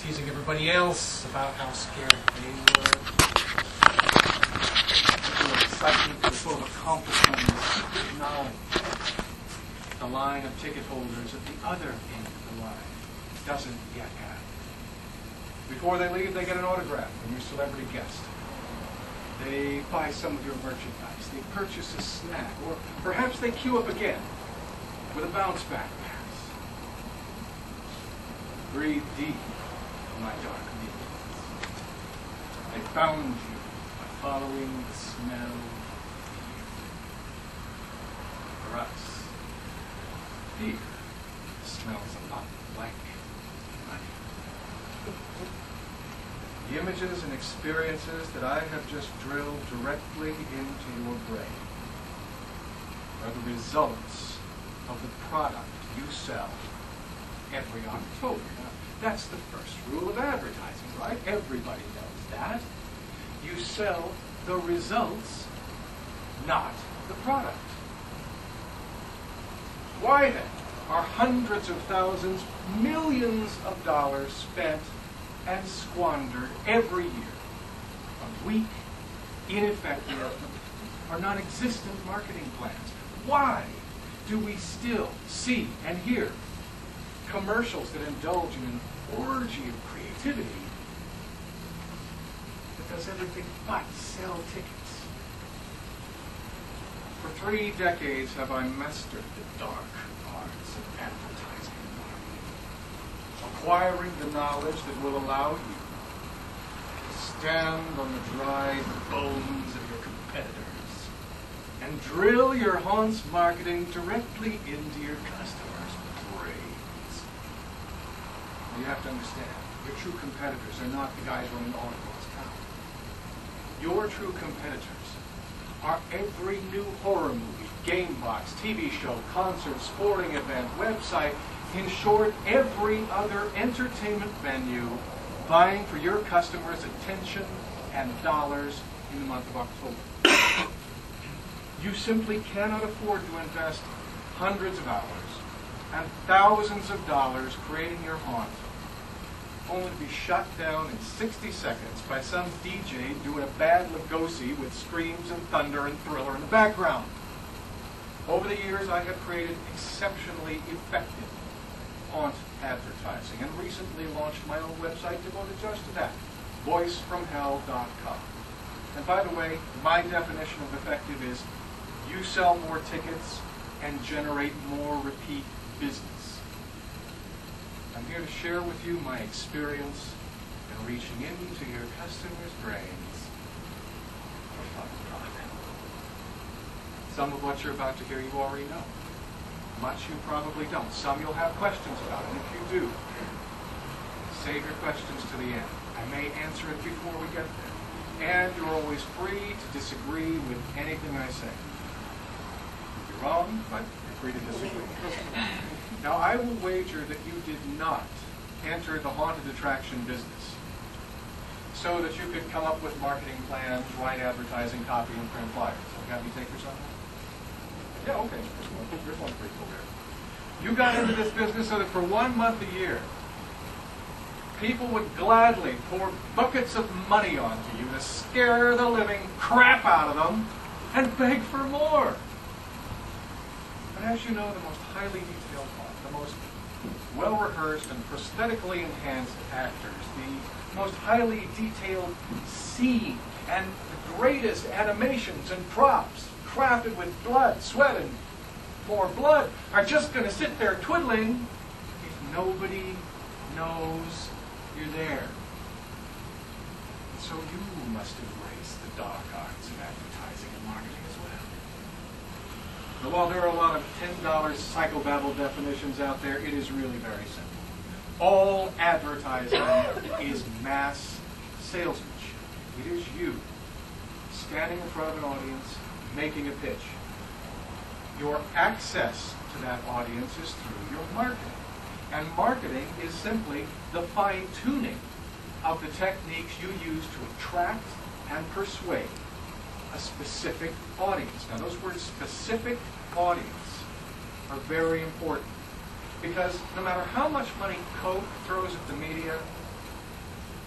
teasing everybody else about how scared they were. People were excited, they were full of accomplishment and secret knowledge. The line of ticket holders at the other end of the line doesn't yet have. Before they leave, they get an autograph from your celebrity guest. They buy some of your merchandise. They purchase a snack. Or perhaps they queue up again with a bounce-back pass. Breathe deep, my dark demons. They found you by following the smell of fear. For us, fear smells a lot like money. The images and experiences that I have just drilled directly into your brain are the results of the product you sell every October. Now, that's the first rule of advertising, right? Everybody knows that. You sell the results, not the product. Why then are hundreds of thousands, millions of dollars spent and squandered every year on weak, ineffective, or non-existent marketing plans? Why do we still see and hear commercials that indulge in an orgy of creativity that does everything but sell tickets? For 3 decades have I mastered the dark arts of advertising and marketing, acquiring the knowledge that will allow you to stand on the dried bones of your competitors and drill your haunts marketing directly into your customers' brains. You have to understand, your true competitors are not the guys running all across town. Your true competitors are every new horror movie, game box, TV show, concert, sporting event, website, in short, every other entertainment venue vying for your customers' attention and dollars in the month of October. You simply cannot afford to invest hundreds of hours and thousands of dollars creating your haunt, only to be shut down in 60 seconds by some DJ doing a bad Lugosi with screams and thunder and thriller in the background. Over the years, I have created exceptionally effective haunt advertising and recently launched my own website devoted just to that, voicefromhell.com. And by the way, my definition of effective is you sell more tickets and generate more repeat business. I'm here to share with you my experience in reaching into your customers' brains for fun and profit. Some of what you're about to hear you already know. Much you probably don't. Some you'll have questions about, and if you do, save your questions to the end. I may answer it before we get there. And you're always free to disagree with anything I say. You're wrong, but you're free to disagree. Now, I will wager that you did not enter the haunted attraction business so that you could come up with marketing plans, write advertising, copy, and print flyers. Okay, have you take yourself? Yeah, okay. Here's one pretty cool there. You got into this business so that for 1 month a year, people would gladly pour buckets of money onto you to scare the living crap out of them and beg for more. But as you know, the most highly detailed plot, the most well-rehearsed and prosthetically enhanced actors, the most highly detailed scene, and the greatest animations and props crafted with blood, sweat, and more blood are just going to sit there twiddling if nobody knows you're there. So you must embrace the dark arts of advertising and marketing as well. But while there are a lot of $10 psychobabble definitions out there, it is really very simple. All advertising is mass salesmanship. It is you standing in front of an audience, making a pitch. Your access to that audience is through your marketing. And marketing is simply the fine-tuning of the techniques you use to attract and persuade a specific audience. Now, those words, specific audience, are very important because no matter how much money Coke throws at the media,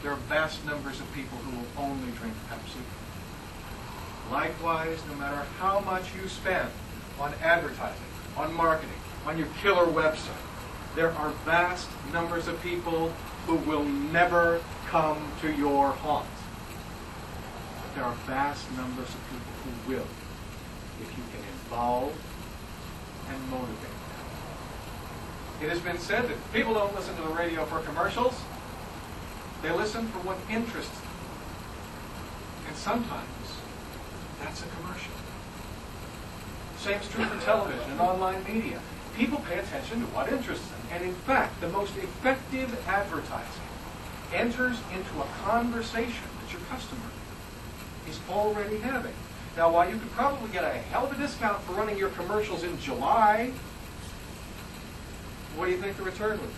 there are vast numbers of people who will only drink Pepsi. Likewise, no matter how much you spend on advertising, on marketing, on your killer website, there are vast numbers of people who will never come to your haunt. But there are vast numbers of people who will, if you can involve and motivate them. It has been said that people don't listen to the radio for commercials. They listen for what interests them. And sometimes that's a commercial. Same is true for television and online media. People pay attention to what interests them. And in fact, the most effective advertising enters into a conversation that your customer is already having. Now, while you could probably get a hell of a discount for running your commercials in July, what do you think the return would be?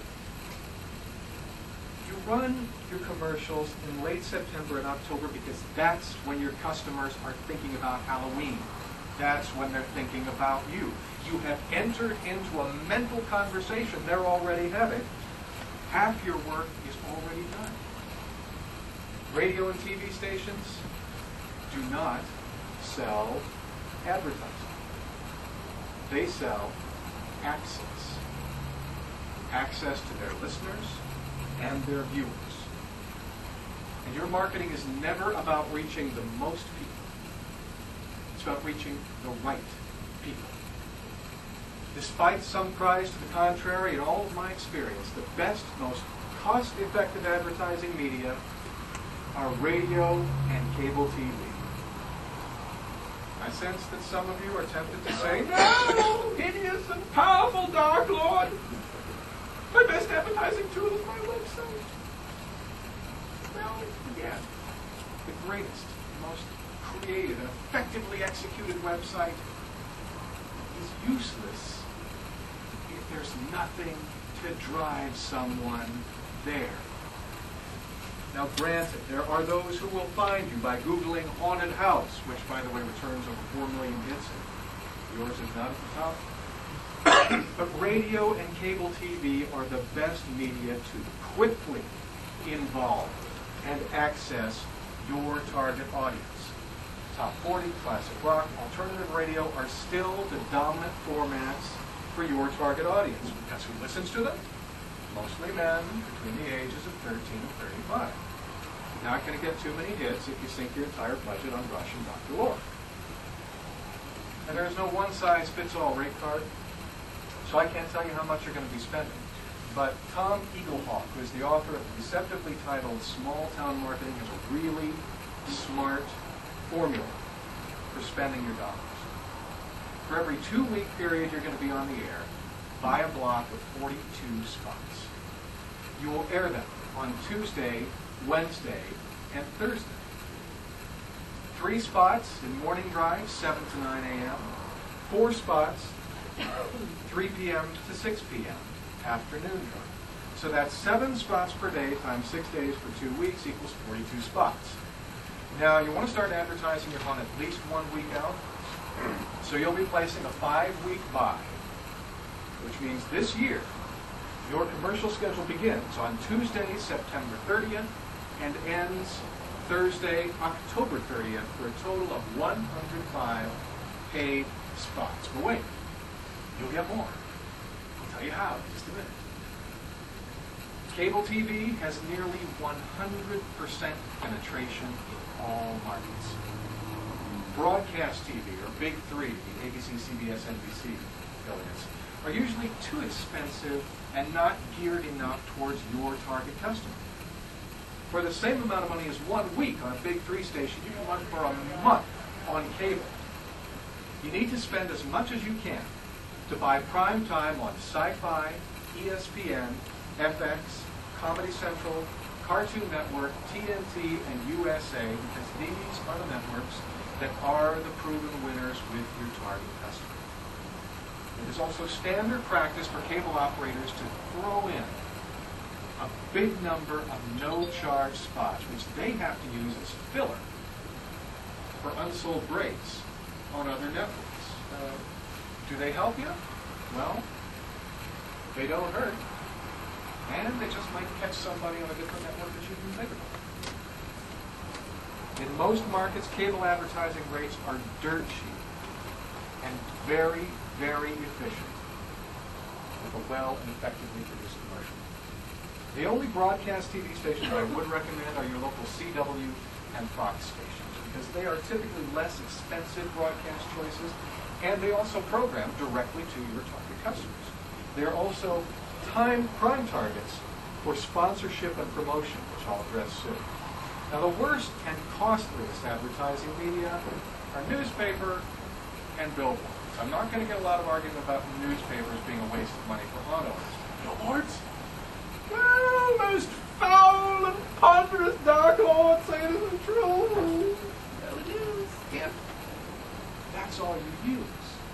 You run your commercials in late September and October because that's when your customers are thinking about Halloween. That's when they're thinking about you. You have entered into a mental conversation they're already having. Half your work is already done. Radio and TV stations do not sell advertising. They sell access. Access to their listeners and their viewers. And your marketing is never about reaching the most people. It's about reaching the right people. Despite some cries to the contrary, in all of my experience, the best, most cost-effective advertising media are radio and cable TV. I sense that some of you are tempted to say, no, hideous and powerful Dark Lord. My best advertising tool is my website. Well, again, the greatest, most creative, and effectively executed website is useless if there's nothing to drive someone there. Now, granted, there are those who will find you by Googling haunted house, which, by the way, returns over 4 million hits, and yours is not at the top. But radio and cable TV are the best media to quickly involve and access your target audience. Top 40, classic rock, alternative radio are still the dominant formats for your target audience. Because who listens to them? Mostly men between the ages of 13 and 35. You're not going to get too many hits if you sink your entire budget on Rush and Dr. Lore. And there is no one-size-fits-all rate card. So I can't tell you how much you're going to be spending. But Tom Eaglehawk, who is the author of the deceptively titled Small Town Marketing, has a really smart formula for spending your dollars. For every 2-week period you're going to be on the air, buy a block of 42 spots. You will air them on Tuesday, Wednesday, and Thursday. 3 spots in morning drive, 7 to 9 a.m. 4 spots, 3 p.m. to 6 p.m. afternoon drive. So that's 7 spots per day times 6 days for 2 weeks equals 42 spots. Now, you want to start advertising your haunt at least 1 week out. So you'll be placing a 5-week buy, which means this year, your commercial schedule begins on Tuesday, September 30th, and ends Thursday, October 30th, for a total of 105 paid spots. But wait, you'll get more. I'll tell you how in just a minute. Cable TV has nearly 100% penetration in all markets. Broadcast TV, or Big Three, the ABC, CBS, NBC affiliates, are usually too expensive and not geared enough towards your target customer. For the same amount of money as 1 week on a Big Three station, you can run for a month on cable. You need to spend as much as you can to buy prime time on Sci-Fi, ESPN, FX, Comedy Central, Cartoon Network, TNT, and USA, because these are the networks that are the proven winners with your target customer. It is also standard practice for cable operators to throw in a big number of no-charge spots, which they have to use as filler for unsold breaks on other networks. Do they help you? Well, they don't hurt. And they just might catch somebody on a different network that you didn't think about. In most markets, cable advertising rates are dirt cheap and very, very efficient with a well and effectively produced commercial. The only broadcast TV stations I would recommend are your local CW and Fox stations, because they are typically less expensive broadcast choices, and they also program directly to your target customers. They are also prime targets for sponsorship and promotion, which I'll address soon. Now, the worst and costliest advertising media are newspaper and billboards. I'm not going to get a lot of argument about newspapers being a waste of money for lawn owners. Billboards? Well, most foul and ponderous dark lord, say it isn't true. No, it is. Yeah. That's all you use.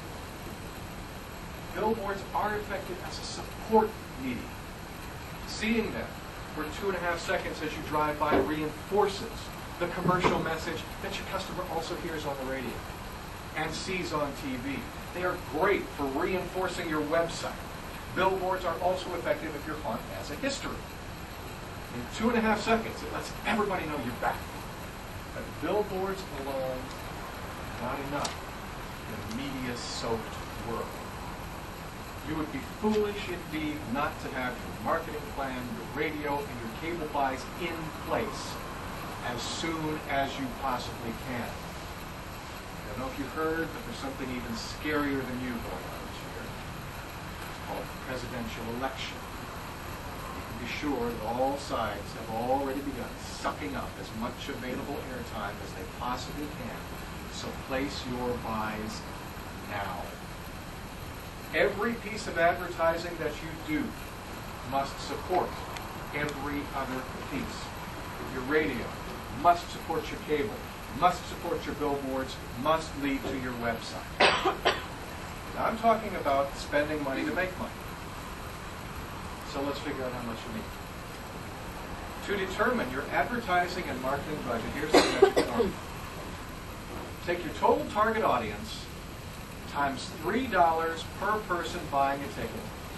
Billboards are effective as a support medium. Seeing them for 2.5 seconds as you drive by reinforces the commercial message that your customer also hears on the radio and sees on TV. They are great for reinforcing your website. Billboards are also effective if your haunt has a history. In 2.5 seconds, it lets everybody know you're back. But billboards alone are not enough in a media-soaked world. You would be foolish indeed not to have your marketing plan, your radio, and your cable buys in place as soon as you possibly can. I don't know if you heard, but there's something even scarier than you going on this year. It's called the presidential election. You can be sure that all sides have already begun sucking up as much available airtime as they possibly can. So place your buys now. Every piece of advertising that you do must support every other piece. Your radio must support your cable, must support your billboards, must lead to your website. Now, I'm talking about spending money to make money. So let's figure out how much you need. To determine your advertising and marketing budget, here's the metric formula. Take your total target audience times $3 per person buying a ticket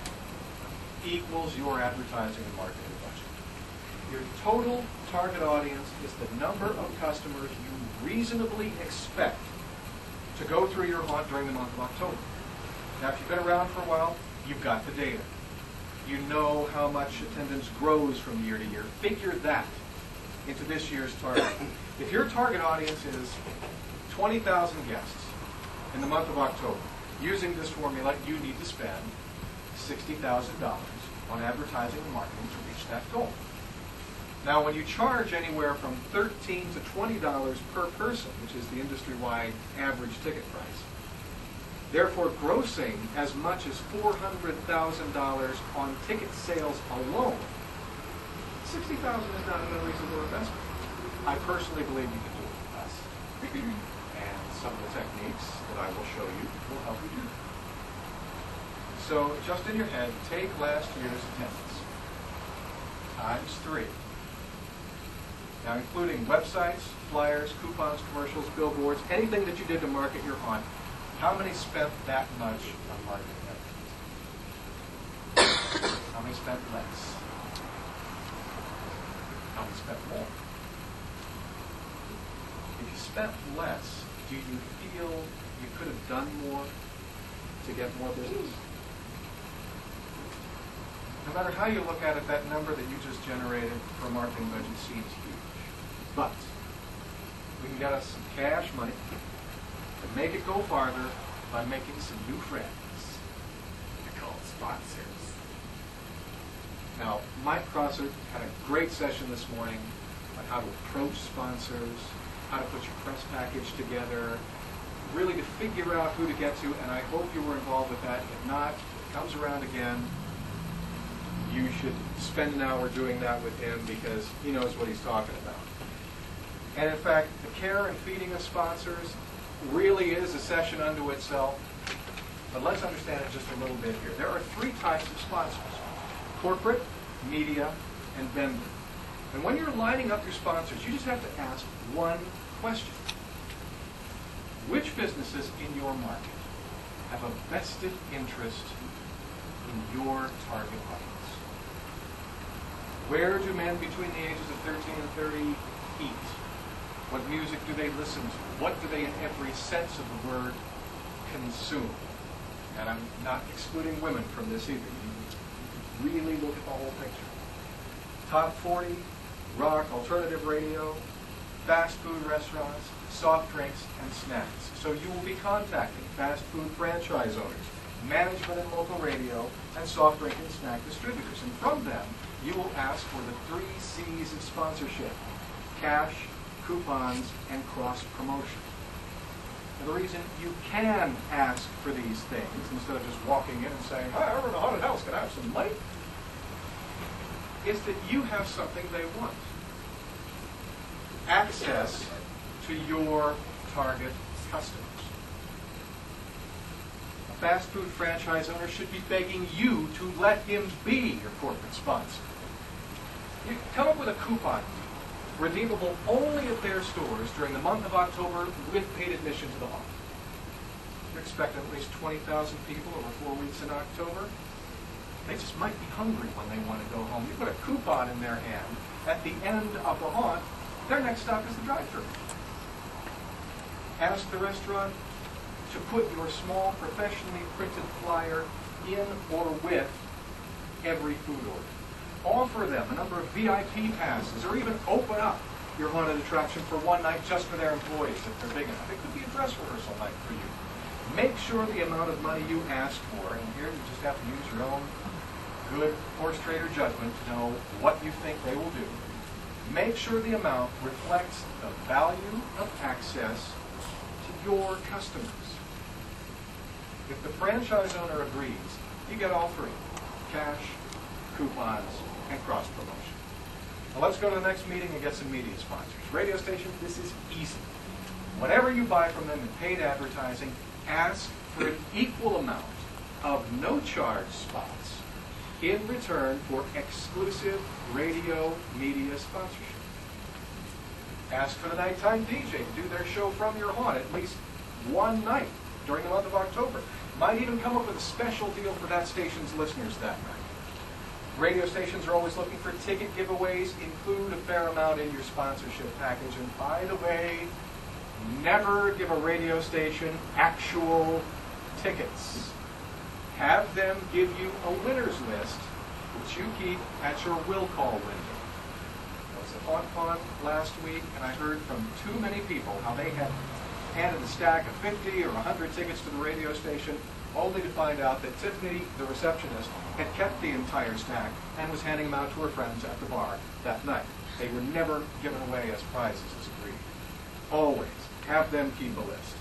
equals your advertising and marketing budget. Your total target audience is the number of customers you reasonably expect to go through your haunt during the month of October. Now, if you've been around for a while, you've got the data. You know how much attendance grows from year to year. Figure that into this year's target. If your target audience is 20,000 guests in the month of October, using this formula, you need to spend $60,000 on advertising and marketing to reach that goal. Now, when you charge anywhere from $13 to $20 per person, which is the industry-wide average ticket price, therefore grossing as much as $400,000 on ticket sales alone, $60,000 is not an unreasonable investment. I personally believe you can do it with less. And some of the techniques that I will show you will help you do that. So just in your head, take last year's attendance times 3. Now, including websites, flyers, coupons, commercials, billboards, anything that you did to market your haunt, how many spent that much on marketing efforts? How many spent less? How many spent more? If you spent less, do you feel you could have done more to get more business? No matter how you look at it, that number that you just generated for a marketing budget seems huge. But we can get us some cash money to make it go farther by making some new friends. They're called sponsors. Now, Mike Crosser had a great session this morning on how to approach sponsors, how to put your press package together, really to figure out who to get to, and I hope you were involved with that. If not, it comes around again. You should spend an hour doing that with him because he knows what he's talking about. And in fact, the care and feeding of sponsors really is a session unto itself. But let's understand it just a little bit here. There are 3 types of sponsors: corporate, media, and vendor. And when you're lining up your sponsors, you just have to ask one question. Which businesses in your market have a vested interest in your target audience? Where do men between the ages of 13 and 30 eat? What music do they listen to? What do they, in every sense of the word, consume? And I'm not excluding women from this either. You really look at the whole picture. Top 40, rock, alternative radio, fast food restaurants, soft drinks, and snacks. So you will be contacting fast food franchise owners, management and local radio, and soft drink and snack distributors. And from them, you will ask for the 3 C's of sponsorship: cash, coupons, and cross-promotion. And the reason you can ask for these things, instead of just walking in and saying, "Hi, we're in a haunted house, can I have some money?" is that you have something they want. Access to your target customers. A fast food franchise owner should be begging you to let him be your corporate sponsor. You come up with a coupon redeemable only at their stores during the month of October with paid admission to the haunt. You're expecting at least 20,000 people over 4 weeks in October. They just might be hungry when they want to go home. You put a coupon in their hand. At the end of the haunt, their next stop is the drive-thru. Ask the restaurant to put your small, professionally printed flyer in or with every food order. Offer them a number of VIP passes, or even open up your haunted attraction for one night just for their employees if they're big enough. It could be a dress rehearsal night for you. Make sure the amount of money you ask for, and here you just have to use your own good horse trader judgment to know what you think they will do. Make sure the amount reflects the value of access to your customers. If the franchise owner agrees, you get all 3: cash, coupons, and cross-promotion. Now let's go to the next meeting and get some media sponsors. Radio stations, this is easy. Whatever you buy from them in paid advertising, ask for an equal amount of no-charge spots in return for exclusive radio media sponsorship. Ask for the nighttime DJ to do their show from your haunt at least one night during the month of October. Might even come up with a special deal for that station's listeners that night. Radio stations are always looking for ticket giveaways. Include a fair amount in your sponsorship package. And by the way, never give a radio station actual tickets. Have them give you a winner's list, which you keep at your will call window. I was at HauntCon last week, and I heard from too many people how they had handed a stack of 50 or 100 tickets to the radio station, only to find out that Tiffany, the receptionist, had kept the entire stack and was handing them out to her friends at the bar that night. They were never given away as prizes as agreed. Always have them keep a list.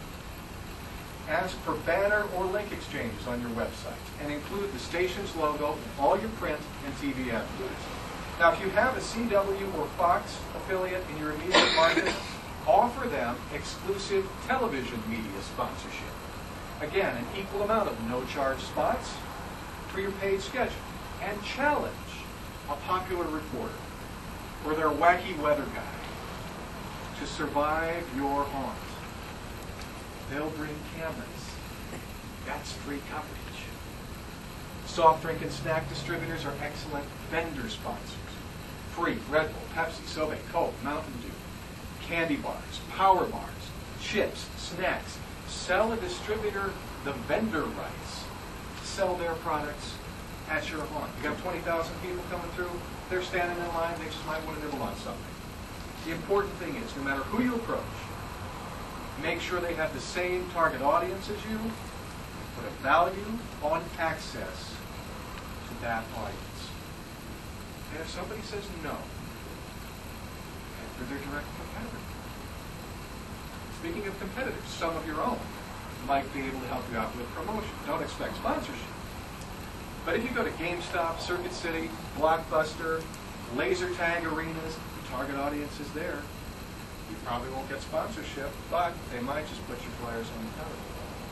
Ask for banner or link exchanges on your website and include the station's logo in all your print and TV advertising. Now, if you have a CW or Fox affiliate in your immediate market, offer them exclusive television media sponsorship. Again, an equal amount of no-charge spots for your paid schedule. And challenge a popular reporter or their wacky weather guy to survive your haunt. They'll bring cameras. That's free coverage. Soft drink and snack distributors are excellent vendor sponsors. Free Red Bull, Pepsi, Sobe, Coke, Mountain Dew, candy bars, power bars, chips, snacks. Sell a distributor the vendor rights to sell their products at your haunt. You got 20,000 people coming through, they're standing in line, they just might want to nibble on something. The important thing is, no matter who you approach, make sure they have the same target audience as you, put a value on access to that audience. And if somebody says no, enter their direct competitor. Speaking of competitors, some of your own might be able to help you out with promotion. Don't expect sponsorship. But if you go to GameStop, Circuit City, Blockbuster, laser tag arenas, your target audience is there. You probably won't get sponsorship, but they might just put your flyers on the cover.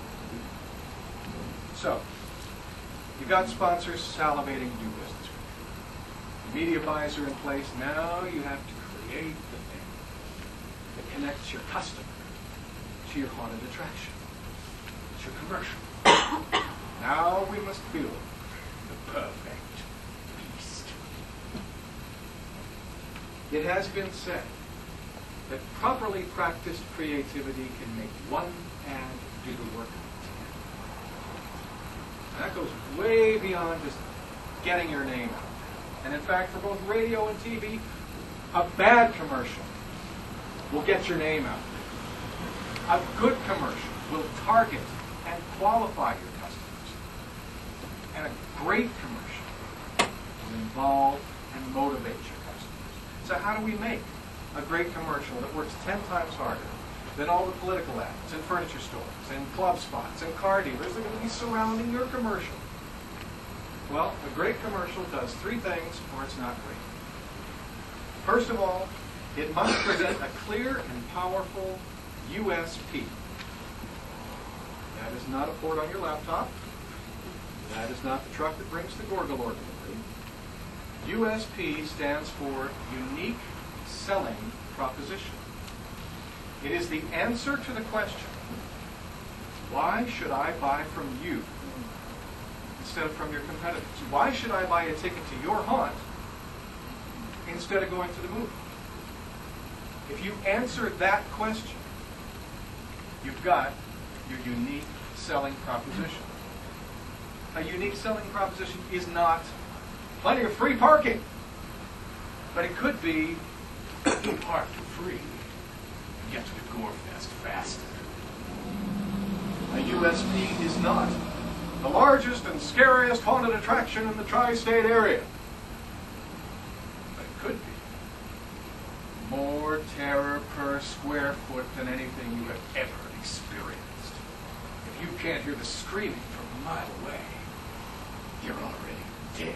So, you've got sponsors salivating to do business with you. Media buys are in place. Now you have to create the thing that connects your customer to your haunted attraction. It's your commercial. Now we must build the perfect beast. It has been said that properly practiced creativity can make one ad do the work of 10. And that goes way beyond just getting your name out. And in fact, for both radio and TV, a bad commercial will get your name out. A good commercial will target and qualify your customers. And a great commercial will involve and motivate your customers. So how do we make a great commercial that works 10 times harder than all the political ads and furniture stores and club spots and car dealers that are going to be surrounding your commercial? Well, a great commercial does 3 things or it's not great. First of all, it must present a clear and powerful USP. That is not a port on your laptop. That is not the truck that brings the Gorgalore delivery. USP stands for Unique Selling Proposition. It is the answer to the question, why should I buy from you instead of from your competitors? Why should I buy a ticket to your haunt instead of going to the movie? If you answer that question, you've got your unique selling proposition. A unique selling proposition is not plenty of free parking, but it could be you park for free and get to the Gorefest faster. A USP is not the largest and scariest haunted attraction in the tri-state area, but it could be more terror per square foot than anything you have ever experienced. If you can't hear the screaming from a mile away, you're already dead.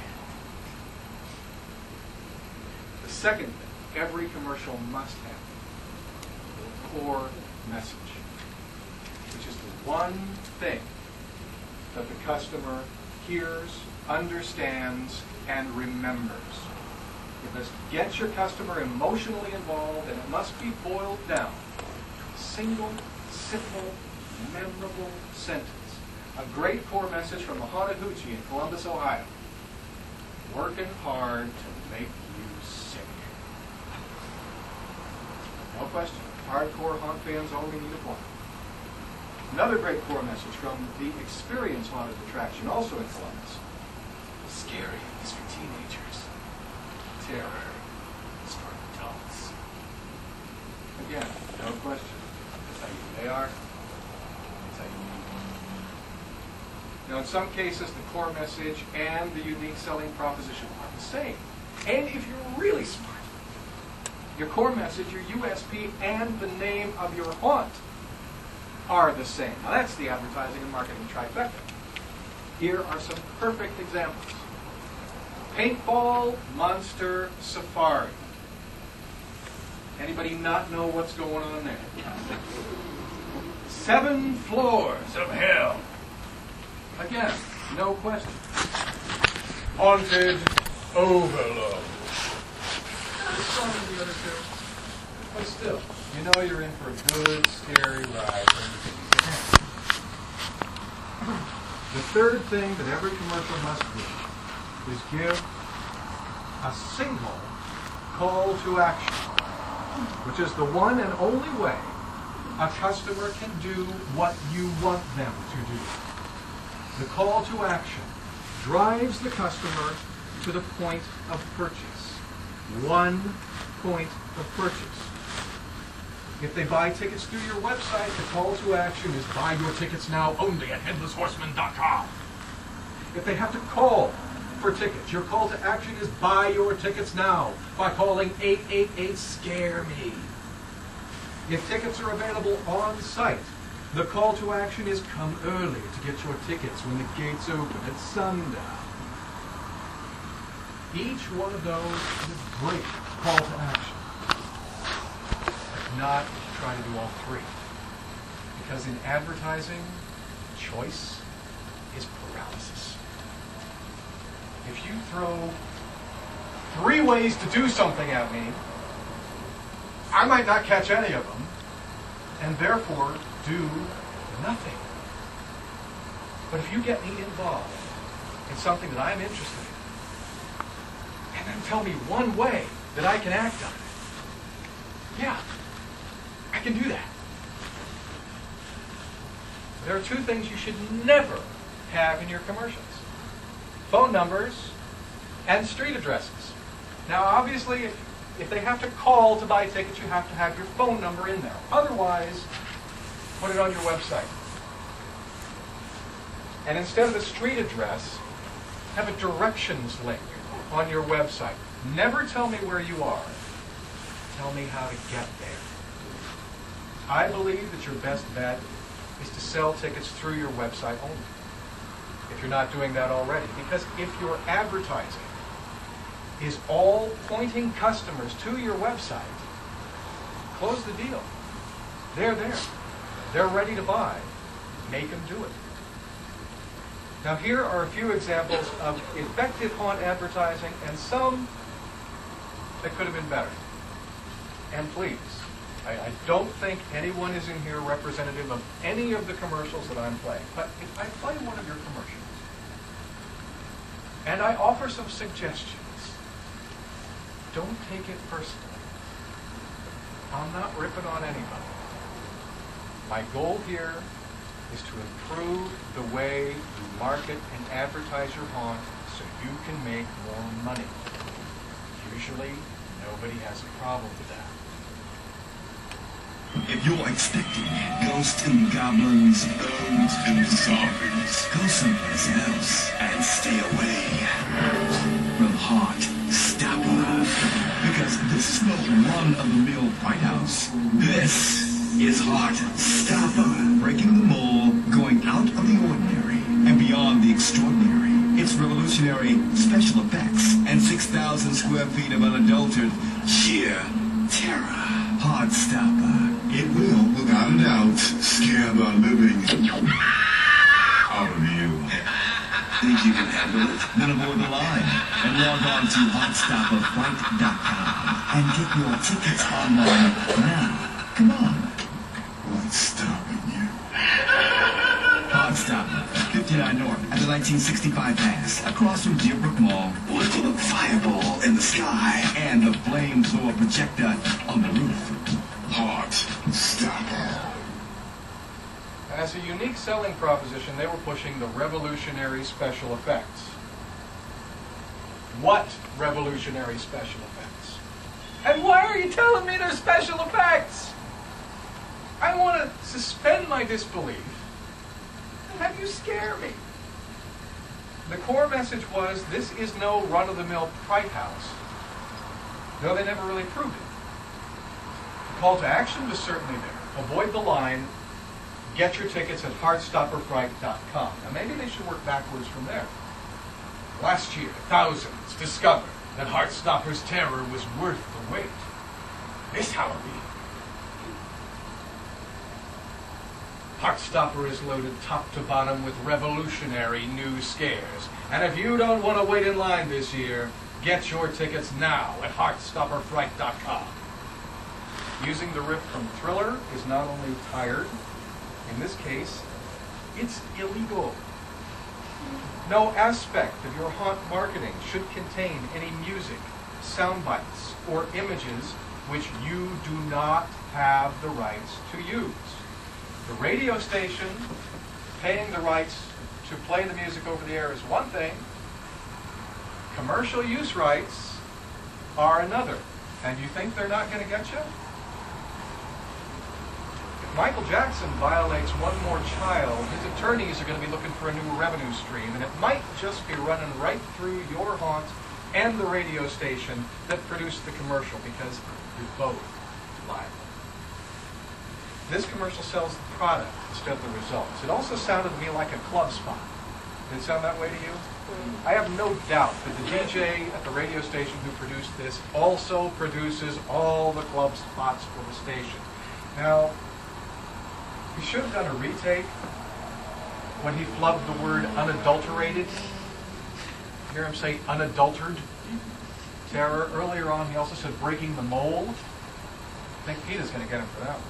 The second thing every commercial must have, the core message, which is the one thing that the customer hears, understands, and remembers. It must get your customer emotionally involved, and it must be boiled down to a single, simple, memorable sentence. A great core message from the Haunted Hoochie in Columbus, Ohio. Working hard to make you sick. No question. Hardcore haunt fans only need apply. Another great core message from the Experience Haunted Attraction, also in Columbus. Scary is for teenagers. Terror is for adults. Again, no question. That's how you they are. That's how you need them. Now, in some cases, the core message and the unique selling proposition are the same. And if you're really smart, your core message, your USP, and the name of your haunt are the same. Now, that's the advertising and marketing trifecta. Here are some perfect examples. Paintball Monster Safari. Anybody not know what's going on there? 7 floors of hell. Again, no question. Haunted Overload. What's wrong with the other two? But still, you know you're in for a good, scary ride when you get your hands. The third thing that every commercial must do is give a single call to action, which is the one and only way a customer can do what you want them to do. The call to action drives the customer to the point of purchase. One point of purchase. If they buy tickets through your website, the call to action is buy your tickets now only at headlesshorseman.com. If they have to call for tickets, your call to action is buy your tickets now by calling 888-SCARE-ME. If tickets are available on site, the call to action is come early to get your tickets when the gates open at sundown. Each one of those is a great call to action. But not try to do all 3. Because in advertising, choice is paralysis. If you throw 3 ways to do something at me, I might not catch any of them, and therefore do nothing. But if you get me involved in something that I'm interested in, and then tell me one way that I can act on it. Yeah, I can do that. There are two things you should never have in your commercials: phone numbers and street addresses. Now, obviously, if they have to call to buy tickets, you have to have your phone number in there. Otherwise, put it on your website. And instead of the street address, have a directions link on your website. Never tell me where you are. Tell me how to get there. I believe that your best bet is to sell tickets through your website only, if you're not doing that already. Because if your advertising is all pointing customers to your website, close the deal. They're there. They're ready to buy. Make them do it. Now, here are a few examples of effective haunt advertising and some that could have been better. And please, I don't think anyone is in here representative of any of the commercials that I'm playing. But if I play one of your commercials and I offer some suggestions, don't take it personally. I'm not ripping on anybody. My goal here is to improve the way you market and advertise your haunt so you can make more money. Usually, nobody has a problem with that. If you're expecting ghosts and goblins, bones and zombies, go someplace else and stay away from Heart Stopper. Because this is no run-of-the-mill White House. This is Heart Stopper, breaking the mold, going out of the ordinary and beyond the extraordinary. It's revolutionary special effects and 6,000 square feet of unadulterated sheer terror. Heart Stopper. It will, without a doubt, scare the living out of you. Think you can handle it? Then aboard the line and log on to HeartstopperFright.com and get your tickets online now. Come on. What's stopping you? Heartstopper, 59 North at the 1965 pass, across from Deerbrook Mall. Look for the fireball in the sky and the flamethrower projector on the roof. Heartstopper. As a unique selling proposition, they were pushing the revolutionary special effects. What revolutionary special effects? And why are you telling me they're special effects? I want to suspend my disbelief and have you scare me. The core message was, this is no run-of-the-mill Fright House. Though they never really proved it. The call to action was certainly there. Avoid the line. Get your tickets at HeartstopperFright.com. Now maybe they should work backwards from there. Last year, thousands discovered that Heartstopper's terror was worth the wait. This Halloween, Heartstopper is loaded top to bottom with revolutionary new scares. And if you don't want to wait in line this year, get your tickets now at HeartstopperFright.com. Using the riff from Thriller is not only tired, in this case, it's illegal. No aspect of your haunt marketing should contain any music, sound bites, or images which you do not have the rights to use. The radio station paying the rights to play the music over the air is one thing. Commercial use rights are another. And you think they're not going to get you? If Michael Jackson violates one more child, his attorneys are going to be looking for a new revenue stream, and it might just be running right through your haunt and the radio station that produced the commercial, because you're both liable. This commercial sells the product instead of the results. It also sounded to me like a club spot. Did it sound that way to you? I have no doubt that the DJ at the radio station who produced this also produces all the club spots for the station. Now, he should have done a retake when he flubbed the word unadulterated. You hear him say unadulterated terror. Earlier on, he also said breaking the mold. I think Peter's going to get him for that one.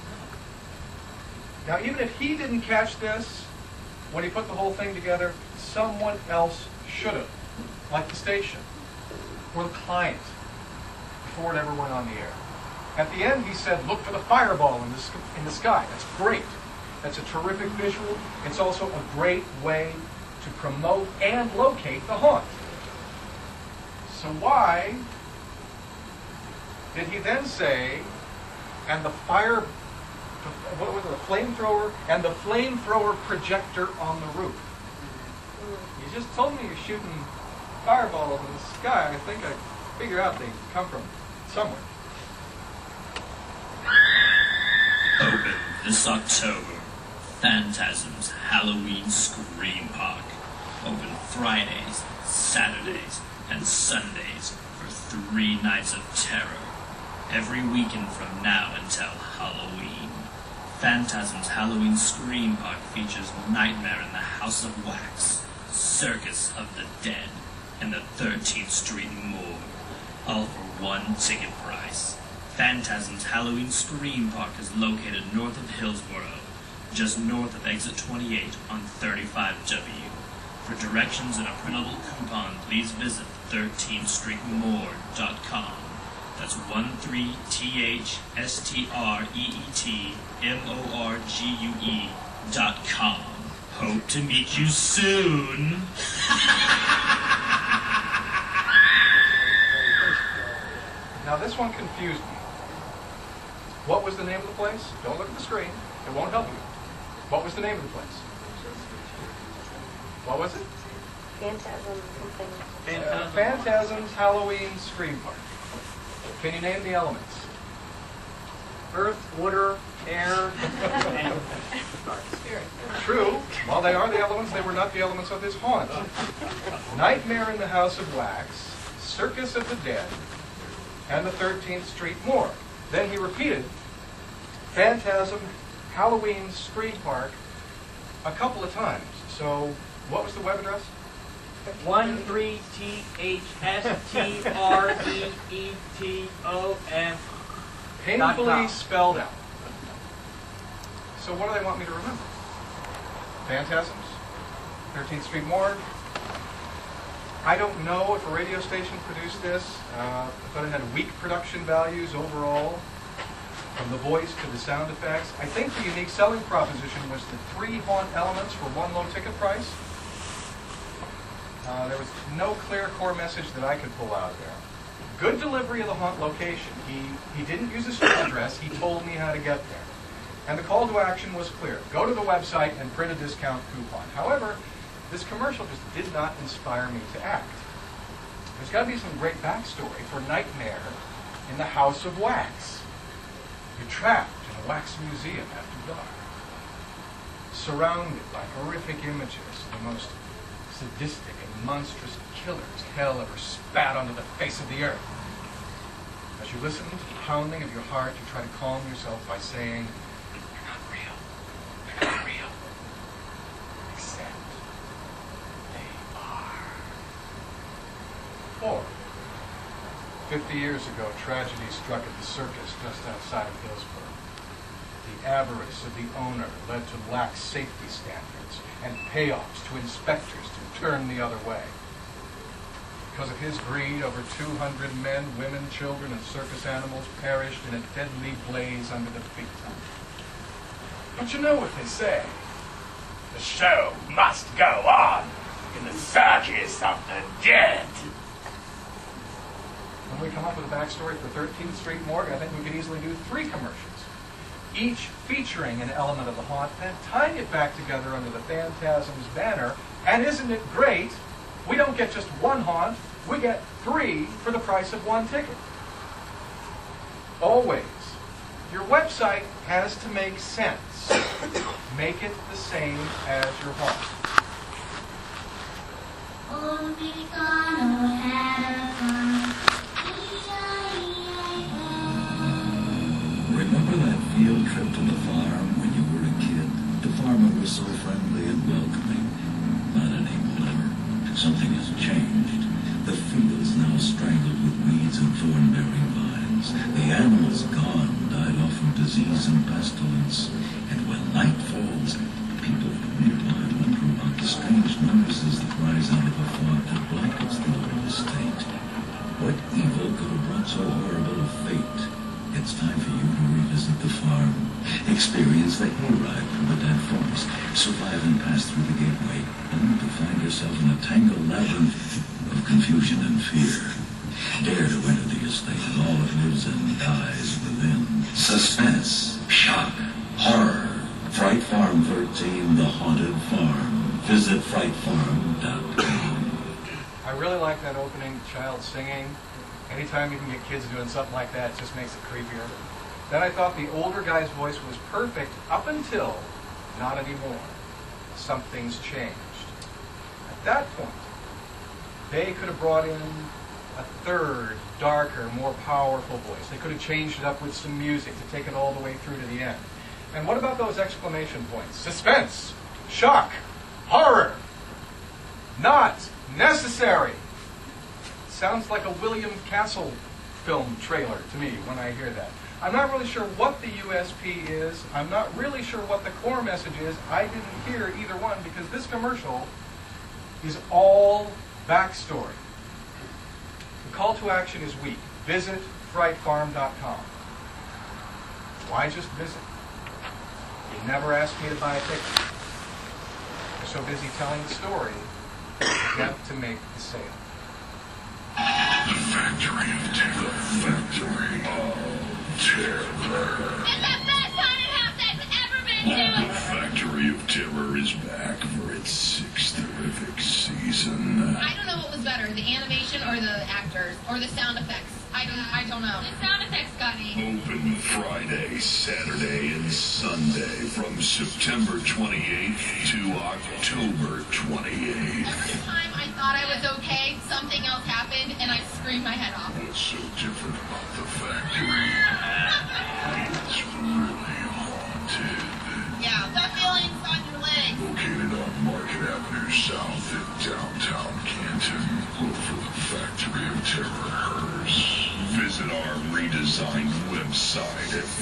Now, even if he didn't catch this when he put the whole thing together, someone else should have, like the station or the client. before it ever went on the air. At the end, he said, look for the fireball in the sky. That's great. That's a terrific visual. It's also a great way to promote and locate the haunt. So why did he then say, and the flamethrower, and the flamethrower projector on the roof? You just told me you're shooting fireballs in the sky. I think I figure out they come from somewhere. Open this October, Phantasm's Halloween Scream Park. Open Fridays, Saturdays, and Sundays for 3 nights of terror. Every weekend from now until Halloween. Phantasm's Halloween Scream Park features Nightmare in the House of Wax, Circus of the Dead, and the 13th Street Morgue, all for 1 ticket price. Phantasm's Halloween Scream Park is located north of Hillsborough, just north of exit 28 on 35W. For directions and a printable coupon, please visit 13thstreetmorgue.com. That's 13thstreetmorgue.com. Hope to meet you soon. Now this one confused me. What was the name of the place? Don't look at the screen. It won't help you. What was the name of the place? What was it? Phantasm something. Phantasm's Halloween Scream Park. Can you name the elements? Earth, water, air, and True. While they are the elements, they were not the elements of this haunt. Nightmare in the House of Wax, Circus of the Dead, and the 13th Street Morgue. Then he repeated Phantasm Halloween Scream Park a couple of times. So what was the web address? 13THSTREETOM. Painfully spelled out. So what do they want me to remember? Phantasms? 13th Street Morgue? I don't know if a radio station produced this. I thought it had weak production values overall, from the voice to the sound effects. I think the unique selling proposition was the 3 haunt elements for 1 low ticket price. There was no clear core message that I could pull out there. Good delivery of the haunt location. He didn't use a street address. He told me how to get there. And the call to action was clear. Go to the website and print a discount coupon. However, this commercial just did not inspire me to act. There's got to be some great backstory for Nightmare in the House of Wax. You're trapped in a wax museum after dark, surrounded by horrific images of the most sadistic and monstrous killers hell ever spat onto the face of the earth. As you listen to the pounding of your heart, you try to calm yourself by saying, "They're not real. They're not real. Except they are." Or, 50 years ago, tragedy struck at the circus just outside of Hillsborough. The avarice of the owner led to lax safety standards and payoffs to inspectors to turn the other way. Because of his greed, over 200 men, women, children, and circus animals perished in a deadly blaze under the big top. But you know what they say. The show must go on in the circus of the dead. When we come up with a backstory for 13th Street Morgue, I think we could easily do 3 commercials, each featuring an element of the haunt, then tying it back together under the Phantasms banner. And isn't it great? We don't get just 1 haunt, we get 3 for the price of 1 ticket. Always, your website has to make sense. Make it the same as your haunt. Old Picano had a farm. Remember that field trip to the farm when you were a kid? The farmer was so friendly and welcoming. Not anymore. Something has changed. The field's now strangled with weeds and thorn-bearing vines. The animals gone, died off from disease and pestilence. And when night falls, people from nearby wonder about the strange noises that rise out of a fog that blankets the old estate. What evil could have brought so horrible a fate, it's time for you to revisit the farm. Experience the hayride through the dead forest, survive and pass through the gateway, only to find yourself in a tangled labyrinth of confusion and fear. Dare to enter the estate and all that lives and dies within. Suspense, shock, horror. Fright Farm 13, The Haunted Farm. Visit frightfarm.com. I really like that opening, child singing. Anytime you can get kids doing something like that, it just makes it creepier. Then I thought the older guy's voice was perfect up until not anymore. Something's changed. At that point, they could have brought in a third, darker, more powerful voice. They could have changed it up with some music to take it all the way through to the end. And what about those exclamation points? Suspense, shock, horror, not necessary. Sounds like a William Castle film trailer to me when I hear that. I'm not really sure what the USP is. I'm not really sure what the core message is. I didn't hear either one because this commercial is all backstory. The call to action is weak. Visit frightfarm.com. Why just visit? You never asked me to buy a ticket. You're so busy telling the story, you forget to make the sale. The Factory of Terror. The Factory of Terror. It's the best haunted house I've ever been to! The Factory of Terror is back for its sixth terrific season. I don't know what was better, the animation or the actors or the sound effects. I don't know. The sound effects got me. Open Friday, Saturday, and Sunday from September 28th to October 28th. Every time I thought I was okay, something else happened and I screamed my head off. What's so different about the factory? It's really haunted. Yeah, the feelings on your legs. Located on Market Avenue South in downtown Canton. Look for the Factory of Terror. Visit our redesigned website at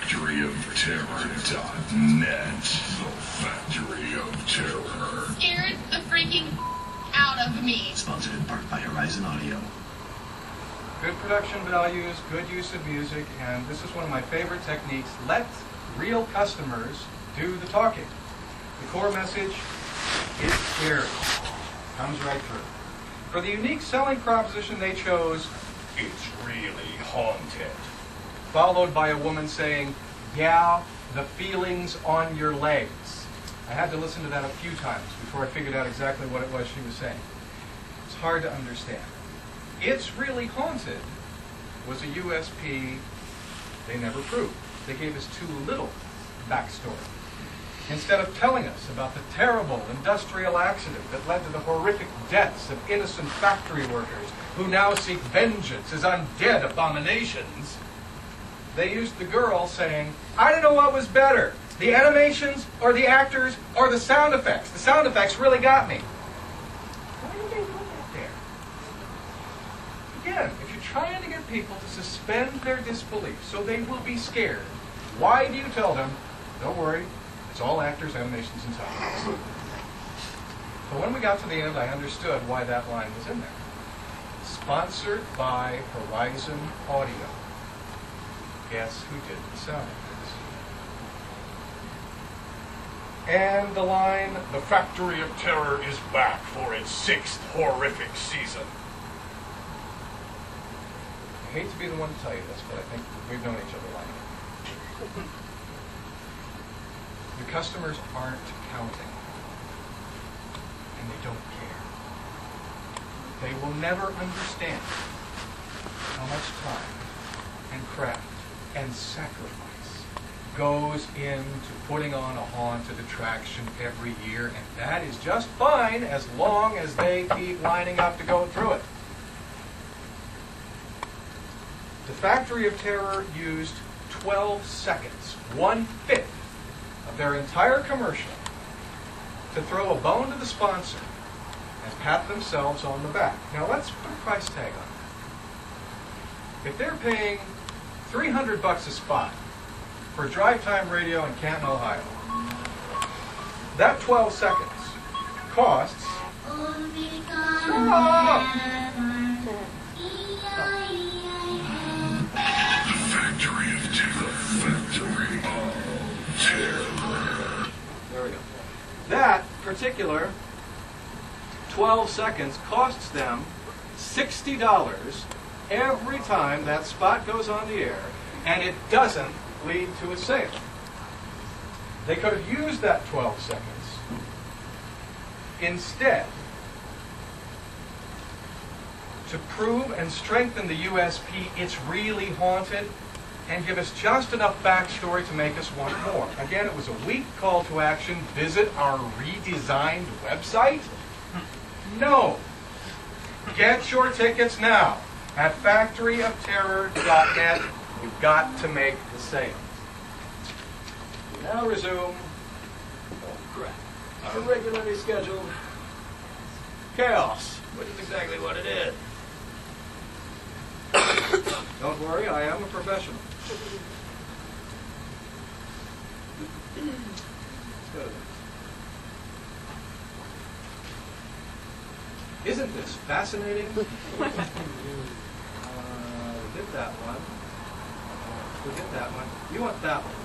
factoryofterror.net. The Factory of Terror. Scared the freaking out of me. Sponsored in part by Horizon Audio. Good production values, good use of music, and this is one of my favorite techniques. Let real customers do the talking. The core message is scary. Comes right through. For the unique selling proposition they chose, it's really haunted. Followed by a woman saying, yeah, the feelings on your legs. I had to listen to that a few times before I figured out exactly what it was she was saying. It's hard to understand. It's really haunted was a USP they never proved. They gave us too little backstory. Instead of telling us about the terrible industrial accident that led to the horrific deaths of innocent factory workers who now seek vengeance as undead abominations, they used the girl saying, I don't know what was better, the animations or the actors or the sound effects. The sound effects really got me. Why did they put that there? Again, if you're trying to get people to suspend their disbelief so they will be scared, why do you tell them, don't worry, it's all actors, animations, and sound effects? But when we got to the end, I understood why that line was in there. Sponsored by Horizon Audio. Guess who did the sound effects? And the line, the Factory of Terror is back for its sixth horrific season. I hate to be the one to tell you this, but I think we've known each other long enough. The customers aren't counting, and they don't care. They will never understand how much time and craft and sacrifice goes into putting on a haunted attraction every year, and that is just fine as long as they keep lining up to go through it. The Factory of Terror used 12 seconds, 1/5 of their entire commercial, to throw a bone to the sponsor and pat themselves on the back. Now let's put a price tag on that. If they're paying $300 a spot for drive time radio in Canton, Ohio, that 12 seconds costs particular 12 seconds costs them $60 every time that spot goes on the air, and it doesn't lead to a sale. They could have used that 12 seconds instead to prove and strengthen the USP it's really haunted, and give us just enough backstory to make us want more. Again, it was a weak call to action. Visit our redesigned website? No. Get your tickets now at factoryofterror.net. You've got to make the sale. We now resume our regularly scheduled chaos, which is exactly what it is. Don't worry, I am a professional. Isn't this fascinating? Did that one. Forget that one. You want that one.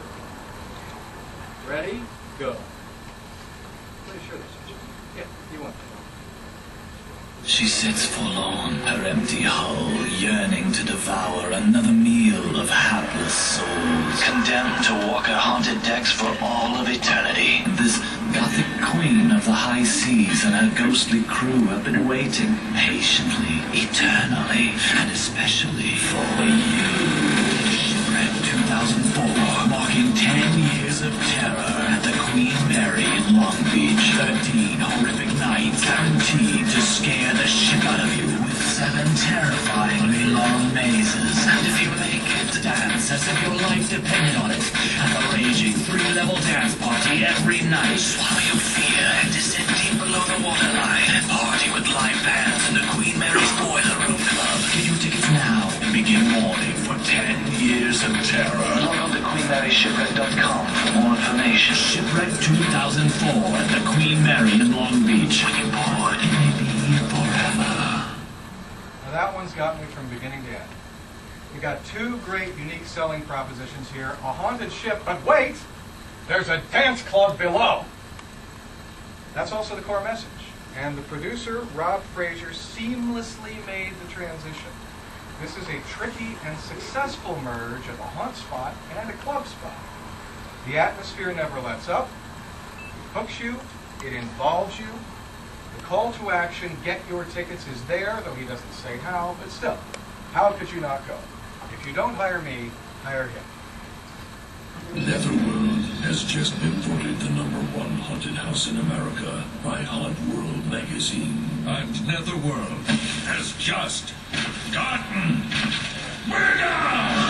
Ready? Go. Pretty sure that's what you want. Yeah, you want that one. She sits forlorn, her empty hull yearning to devour another meal of hapless souls, condemned to walk her haunted decks for all of eternity. This gothic queen of the high seas and her ghostly crew have been waiting patiently, eternally, and especially for you. Shipwreck 2004, marking 10 years of terror at the Queen Mary in Long Beach. 13 horrific nights guaranteed to scare the shit out of you with 7 terrifyingly long mazes. And if you make it, dance as if your life depended on it at the raging 3-level dance party every night. Swallow your fear and descend deep below the waterline. Party with live bands in the Queen Mary's Boiler Room Club. Get your tickets now and begin mourning for 10 years of terror. Log on to QueenMaryShipwreck.com for more information. Shipwreck 2004 at the Queen Mary in Long Beach. When you're bored, it may be forever. Now that one's got me from beginning to end. We got 2 great unique selling propositions here. A haunted ship, but wait! There's a dance club below! That's also the core message. And the producer, Rob Fraser, seamlessly made the transition. This is a tricky and successful merge of a haunt spot and a club spot. The atmosphere never lets up. It hooks you. It involves you. The call to action, get your tickets, is there, though he doesn't say how, but still, how could you not go? If you don't hire me, hire him. Netherworld has just been voted the #1 haunted house in America by Haunt World magazine. And Netherworld has just gotten bigger!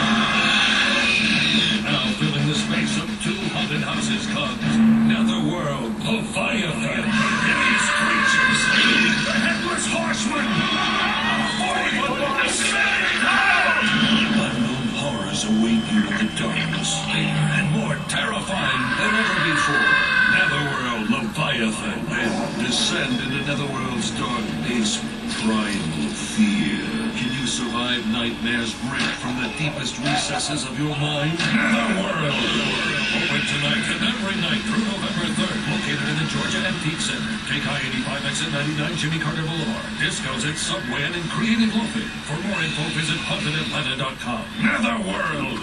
Now filling the space of 2 haunted houses comes Netherworld, Leviathan, hideous creatures, the Headless Horseman, 40-foot long smelling unknown horrors await you in the darkness, and more terrifying than ever before. Netherworld, Leviathan, and descend into Netherworld's dark base, primal fear. Can you survive nightmares ripped from the deepest recesses of your mind? Netherworld! Open tonight and every night through November 3rd. Located in the Georgia Antique Center. Take I-85 exit 99 Jimmy Carter Boulevard. Discos at Subway and in Creative Loafing. For more info, visit HauntedAtlanta.com. Netherworld!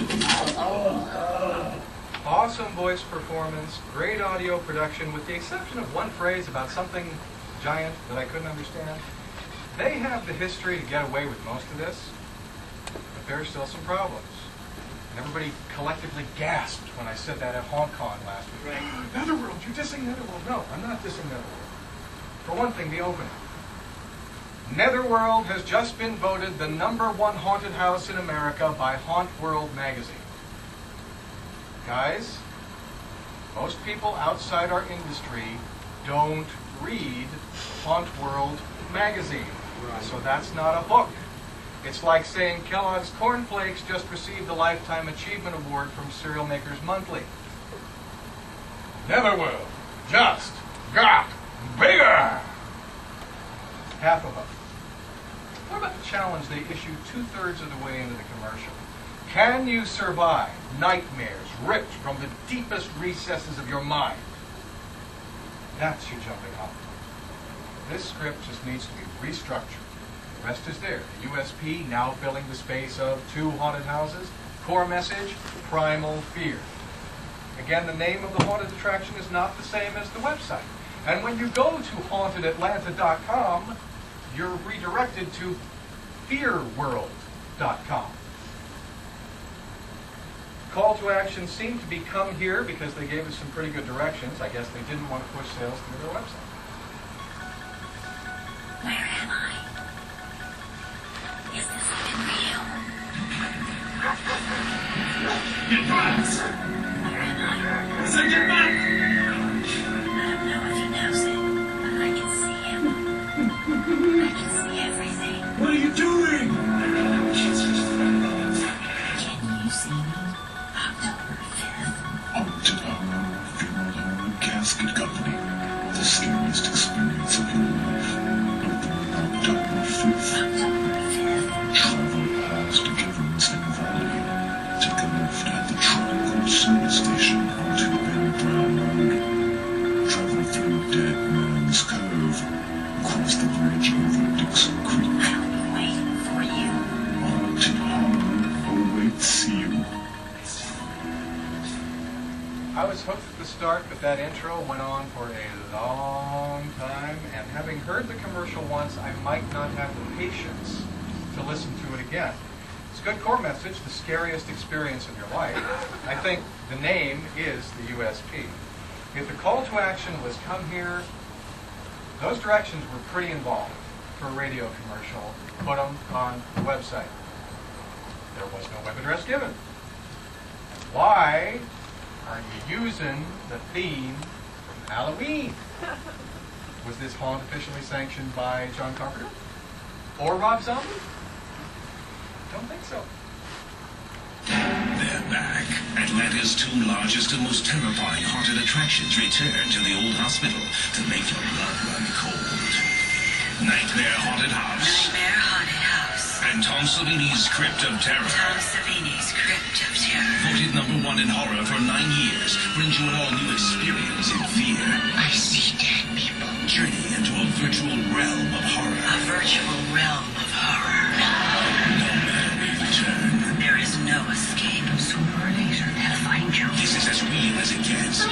Awesome voice performance, great audio production, with the exception of one phrase about something giant that I couldn't understand. They have the history to get away with most of this, but there are still some problems. And everybody collectively gasped when I said that at Hong Kong last week. Right. Netherworld, you're dissing Netherworld. No, I'm not dissing Netherworld. For one thing, the opening. Netherworld has just been voted the #1 haunted house in America by Haunt World magazine. Guys, most people outside our industry don't read Haunt World magazine. Right. So that's not a hook. It's like saying Kellogg's Corn Flakes just received the Lifetime Achievement Award from Cereal Makers Monthly. Netherworld just got bigger! Half of them. What about the challenge they issued 2/3 of the way into the commercial? Can you survive nightmares ripped from the deepest recesses of your mind? That's your jumping off point. This script just needs to be restructured. The rest is there. The USP now filling the space of 2 haunted houses. Core message, primal fear. Again, the name of the haunted attraction is not the same as the website. And when you go to hauntedatlanta.com, you're redirected to fearworld.com. Call to action seemed to be come here because they gave us some pretty good directions. I guess they didn't want to push sales through their website. Where am I? Is this even real? Get back! Where am I? Say get back! I don't know if he knows it, but I can see him. I can see everything. What are you doing? Can you see me? October 5th. Haunted Hour Funeral Home and Casket Company. The scariest experience of your life. Opening October 5th. October 5th. Travel past Givens and Valley. Take a left at the Triangle Service Station onto Ben Brown Road. Travel through Dead Man's Cove. Across the bridge over Dixon Creek. I'll be waiting for you. Haunted Horror awaits you. I was hooked at the start, but that intro went on for a long time, and having heard the commercial once, I might not have the patience to listen to it again. It's a good core message, the scariest experience of your life. I think the name is the USP. If the call to action was come here, those directions were pretty involved for a radio commercial. Put them on the website. There was no web address given. Why are you using the theme from Halloween? Was this haunt officially sanctioned by John Carpenter? Or Rob Zombie? Don't think so. They're back. Atlanta's 2 largest and most terrifying haunted attractions return to the old hospital to make your blood run cold. Nightmare Haunted House. Nightmare Haunted House. And Tom Savini's Crypt of Terror. Tom Savini's Crypt of Terror. Voted #1 in horror for 9 years, brings you an all-new experience in fear. I see dead people. Journey into a virtual realm of horror. A virtual realm of horror. No matter we return, There is no escape. Sooner or later, they'll find you. this is as real as it gets.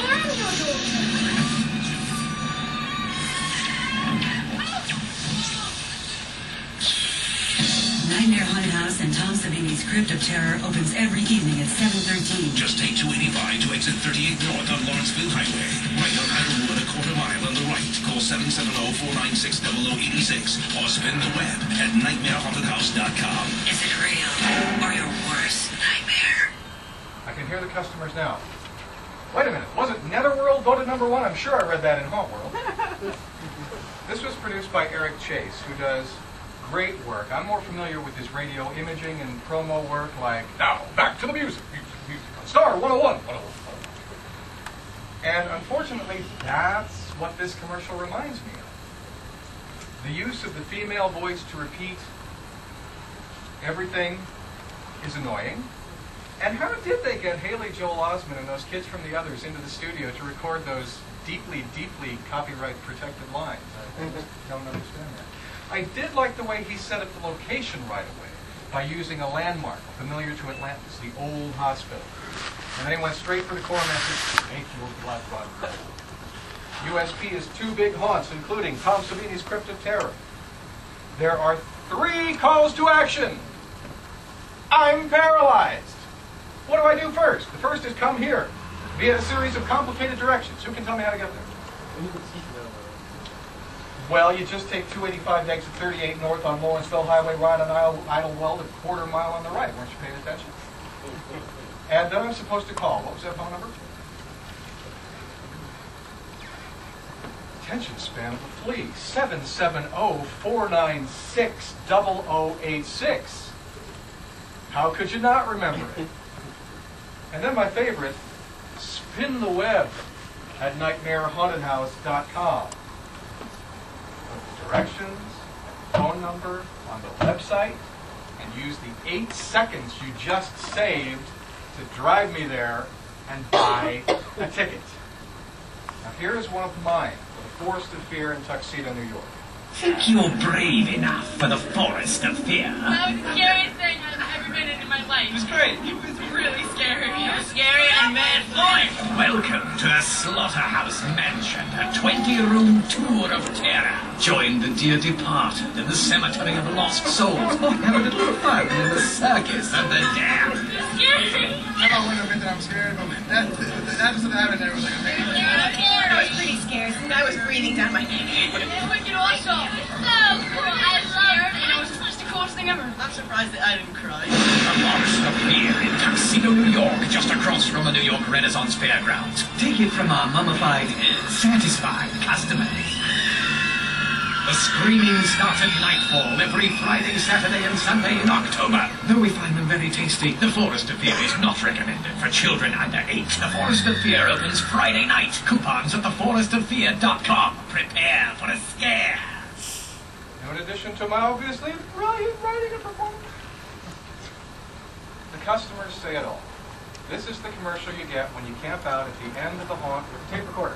Nightmare Haunted House and Tom Savini's Crypt of Terror opens every evening at 7:13. Just take 285 to exit 38 North on Lawrenceville Highway. Right on Idlewood, a quarter mile on the right. Call 770-496-0086 or spin the web at nightmarehauntedhouse.com. Is it real or your worst nightmare? I can hear the customers now. Wait a minute, wasn't Netherworld voted #1? I'm sure I read that in Haunt World. This was produced by Eric Chase, who does great work. I'm more familiar with his radio imaging and promo work like, now, back to the music. Star 101. And unfortunately, that's what this commercial reminds me of. The use of the female voice to repeat everything is annoying. And how did they get Haley Joel Osment and those kids from the others into the studio to record those deeply, deeply copyright-protected lines? I just don't understand that. I did like the way he set up the location right away by using a landmark familiar to Atlantis, the old hospital. And then he went straight for the core message, make your blood run cold. USP is 2 big haunts, including Tom Savini's Crypt of Terror. There are 3 calls to action. I'm paralyzed. What do I do first? The first is come here via a series of complicated directions. Who can tell me how to get there? Well, you just take 285 to exit 38 North on Lawrenceville Highway, right on Idlewood, a quarter mile on the right. Weren't you paying attention? And then I'm supposed to call. What was that phone number? Attention span of the flea. 770-496-0086. How could you not remember it? And then my favorite, spin the web at nightmarehauntedhouse.com. Directions, phone number on the website, and use the 8 seconds you just saved to drive me there and buy a ticket. Now here is one of mine, Forest of Fear in Tuxedo, New York. Think you're brave enough for the Forest of Fear? That was the scariest thing I've ever been in my life. It was great. It was really scary. It was scary and mad fun. Welcome to the Slaughterhouse Mansion, a 20-room tour of terror. Join the dear departed in the cemetery of lost souls, or have a little fun in the circus of the damned. Scary. I don't want to admit that I'm scared, but that episode happened there was like amazing. I was pretty scared. I was breathing down my neck. It was wicked awesome. So cool. I was scared, and it was just the coolest thing ever. I'm surprised that I didn't cry. The Forest of Fear in Tuxedo, New York, just across from the New York Renaissance Fairgrounds. Take it from our mummified, satisfied customers. The screenings start at nightfall every Friday, Saturday, and Sunday in October. Though we find them very tasty, The Forest of Fear is not recommended for children under 8. The Forest of Fear opens Friday night. Coupons at theforestofear.com. Prepare for a scare. Now, in addition to my obviously brilliant writing and performance, the customers say it all. This is the commercial you get when you camp out at the end of the haunt with a tape recorder.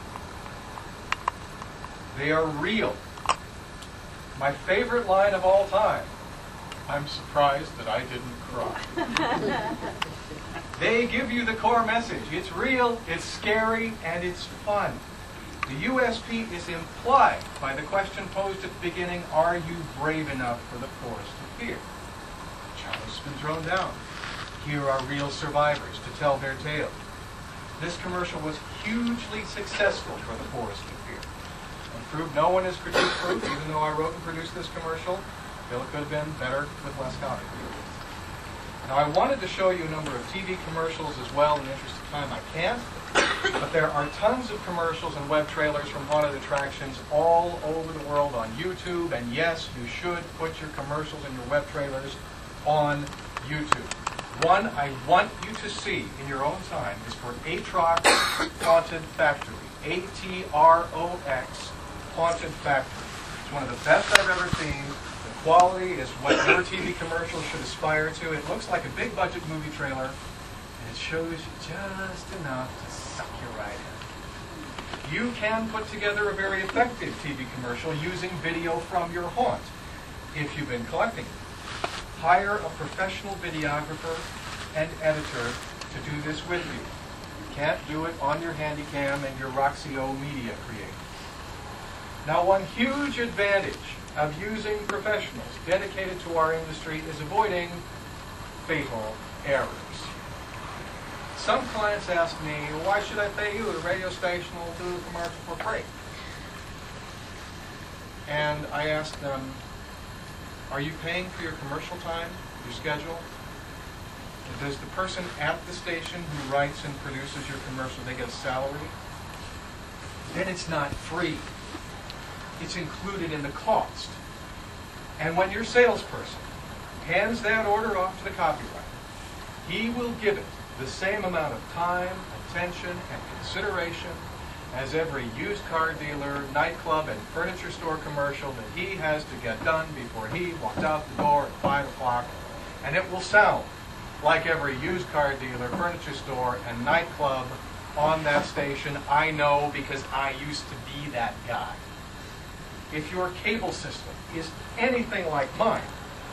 They are real. My favorite line of all time. I'm surprised that I didn't cry. They give you the core message. It's real, it's scary, and it's fun. The USP is implied by the question posed at the beginning, are you brave enough for the Forest of Fear? The challenge has been thrown down. Here are real survivors to tell their tale. This commercial was hugely successful for the Forest of Fear. And proved no one is critique-proof, even though I wrote and produced this commercial. I feel it could have been better with less copy. Now, I wanted to show you a number of TV commercials as well. In the interest of time, I can't. But there are tons of commercials and web trailers from haunted attractions all over the world on YouTube. And yes, you should put your commercials and your web trailers on YouTube. One I want you to see in your own time is for Atrox Haunted Factory. A-T-R-O-X Haunted Factory. It's one of the best I've ever seen. The quality is what your TV commercial should aspire to. It looks like a big budget movie trailer, and it shows you just enough to suck you right in. You can put together a very effective TV commercial using video from your haunt, if you've been collecting it. Hire a professional videographer and editor to do this with you. You can't do it on your Handycam and your Roxio Media Creator. Now, one huge advantage of using professionals dedicated to our industry is avoiding fatal errors. Some clients ask me, well, why should I pay you? The radio station will do the commercial for free. And I ask them, are you paying for your commercial time, your schedule? Does the person at the station who writes and produces your commercial, they get a salary? Then it's not free. It's included in the cost. And when your salesperson hands that order off to the copywriter, he will give it the same amount of time, attention, and consideration as every used car dealer, nightclub, and furniture store commercial that he has to get done before he walks out the door at 5 o'clock. And it will sound like every used car dealer, furniture store, and nightclub on that station. I know because I used to be that guy. If your cable system is anything like mine,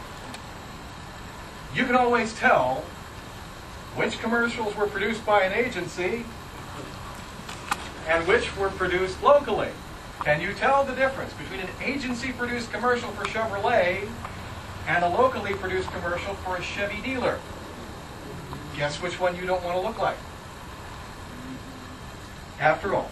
you can always tell which commercials were produced by an agency and which were produced locally. Can you tell the difference between an agency-produced commercial for Chevrolet and a locally produced commercial for a Chevy dealer? Guess which one you don't want to look like. After all,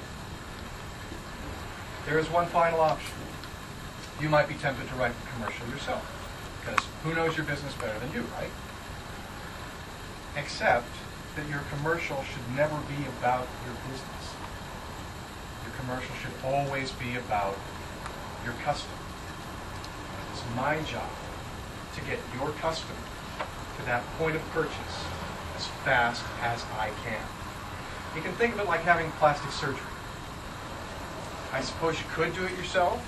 there is one final option. You might be tempted to write the commercial yourself, because who knows your business better than you, right? Except that your commercial should never be about your business. Your commercial should always be about your customer. It's my job to get your customer to that point of purchase as fast as I can. You can think of it like having plastic surgery. I suppose you could do it yourself.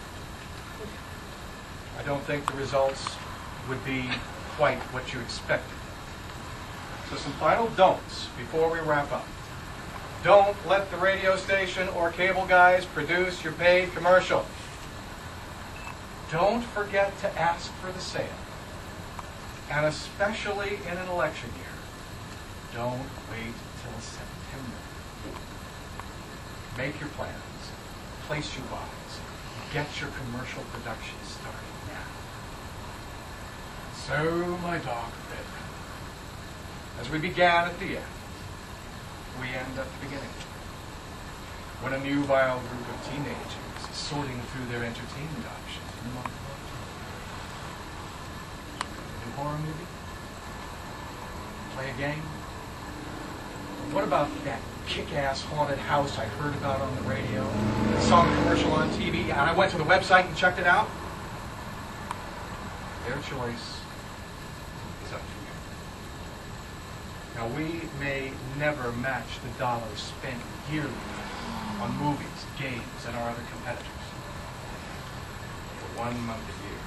I don't think the results would be quite what you expected. So some final don'ts before we wrap up. Don't let the radio station or cable guys produce your paid commercial. Don't forget to ask for the sale. And especially in an election year, don't wait till September. Make your plans, place your buys, get your commercial production started now. So, my dark brethren, as we began at the end, we end at the beginning. When a new vile group of teenagers is sorting through their entertainment options in the month of October. A new horror movie? Play a game? What about that kick-ass haunted house I heard about on the radio? I saw the commercial on TV, and I went to the website and checked it out? Their choice is up to you. Now, we may never match the dollars spent yearly on movies, games, and our other competitors. For 1 month a year,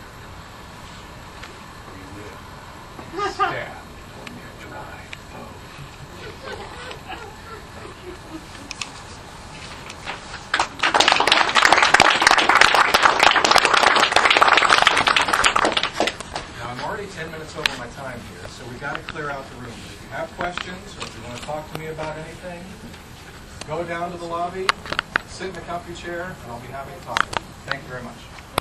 we will stand on their dry bow. Now, I'm already 10 minutes over my time here, so we've got to clear out the room. If you have questions, or if you want to talk to me about anything, go down to the lobby, sit in the comfy chair, and I'll be happy to talk to you. Thank you very much.